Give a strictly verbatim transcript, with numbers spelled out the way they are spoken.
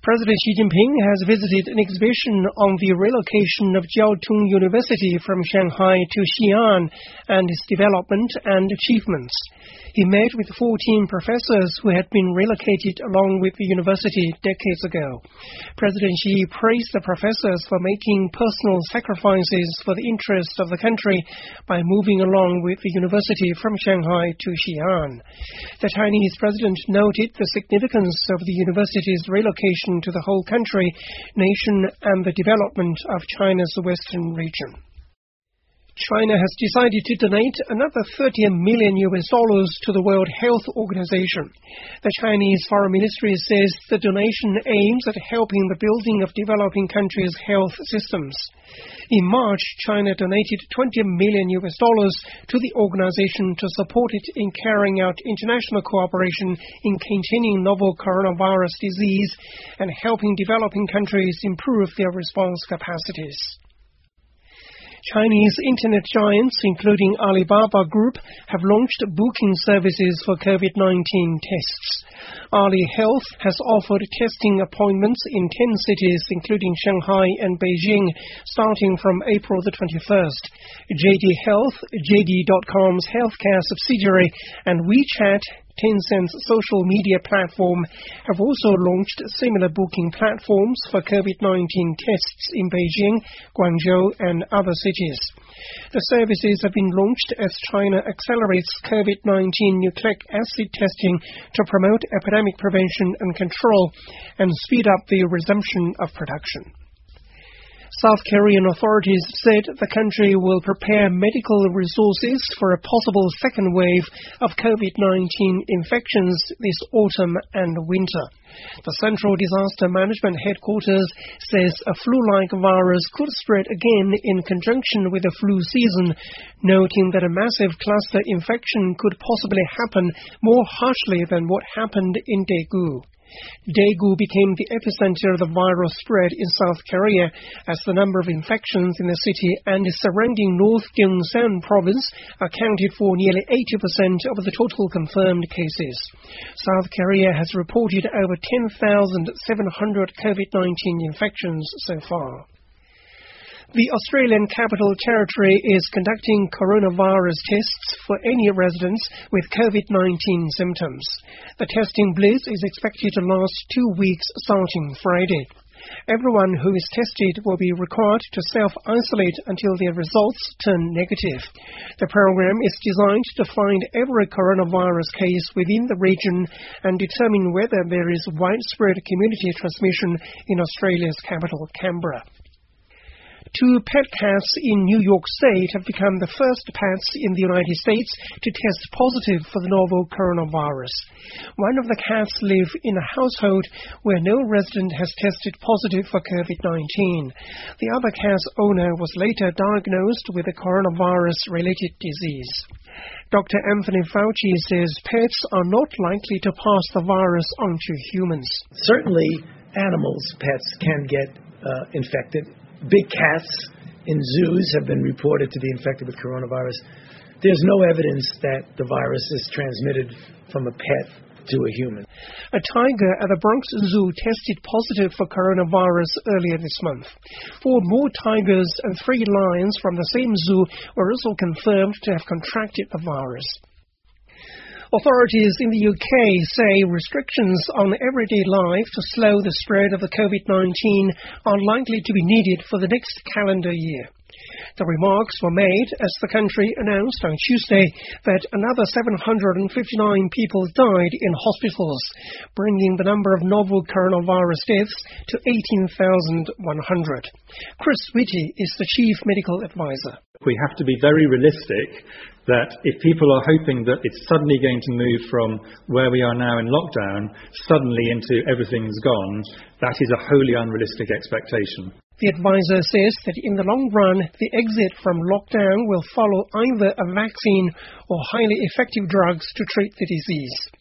President Xi Jinping has visited an exhibition on the relocation of Jiaotong University from Shanghai to Xi'an and its development and achievements. He met with fourteen professors who had been relocated along with the university decades ago. President Xi praised the professors for making personal sacrifices for the interests of the country by moving along with the university from Shanghai to Xi'an. The Chinese president noted the significance of the university's relocation to the whole country, nation, and the development of China's western region. China has decided to donate another thirty million U S dollars to the World Health Organization. The Chinese Foreign Ministry says the donation aims at helping the building of developing countries' health systems. In March, China donated twenty million U S dollars to the organization to support it in carrying out international cooperation in containing novel coronavirus disease and helping developing countries improve their response capacities. Chinese internet giants, including Alibaba Group, have launched booking services for COVID nineteen tests. Ali Health has offered testing appointments in ten cities, including Shanghai and Beijing, starting from April the twenty-first. J D Health, J D dot com's healthcare subsidiary, and WeChat, Tencent's social media platform, have also launched similar booking platforms for COVID nineteen tests in Beijing, Guangzhou, and other cities. The services have been launched as China accelerates COVID nineteen nucleic acid testing to promote epidemic prevention and control and speed up the resumption of production. South Korean authorities said the country will prepare medical resources for a possible second wave of COVID nineteen infections this autumn and winter. The Central Disaster Management Headquarters says a flu-like virus could spread again in conjunction with the flu season, noting that a massive cluster infection could possibly happen more harshly than what happened in Daegu. Daegu became the epicenter of the virus spread in South Korea as the number of infections in the city and the surrounding North Gyeongsang province accounted for nearly eighty percent of the total confirmed cases. South Korea has reported over ten thousand seven hundred COVID nineteen infections so far. The Australian Capital Territory is conducting coronavirus tests for any residents with COVID nineteen symptoms. The testing blitz is expected to last two weeks starting Friday. Everyone who is tested will be required to self-isolate until their results turn negative. The program is designed to find every coronavirus case within the region and determine whether there is widespread community transmission in Australia's capital, Canberra. Two pet cats in New York State have become the first pets in the United States to test positive for the novel coronavirus. One of the cats live in a household where no resident has tested positive for COVID nineteen. The other cat's owner was later diagnosed with a coronavirus-related disease. Doctor Anthony Fauci says pets are not likely to pass the virus on to humans. Certainly, animals, pets, can get uh, infected. Big cats in zoos have been reported to be infected with coronavirus. There's no evidence that the virus is transmitted from a pet to a human. A tiger at the Bronx Zoo tested positive for coronavirus earlier this month. Four more tigers and three lions from the same zoo were also confirmed to have contracted the virus. Authorities in the U K say restrictions on everyday life to slow the spread of the COVID nineteen are likely to be needed for the next calendar year. The remarks were made as the country announced on Tuesday that another seven hundred fifty-nine people died in hospitals, bringing the number of novel coronavirus deaths to eighteen thousand one hundred. Chris Whitty is the Chief Medical Advisor. We have to be very realistic that if people are hoping that it's suddenly going to move from where we are now in lockdown suddenly into everything's gone, that is a wholly unrealistic expectation. The advisor says that in the long run, the exit from lockdown will follow either a vaccine or highly effective drugs to treat the disease.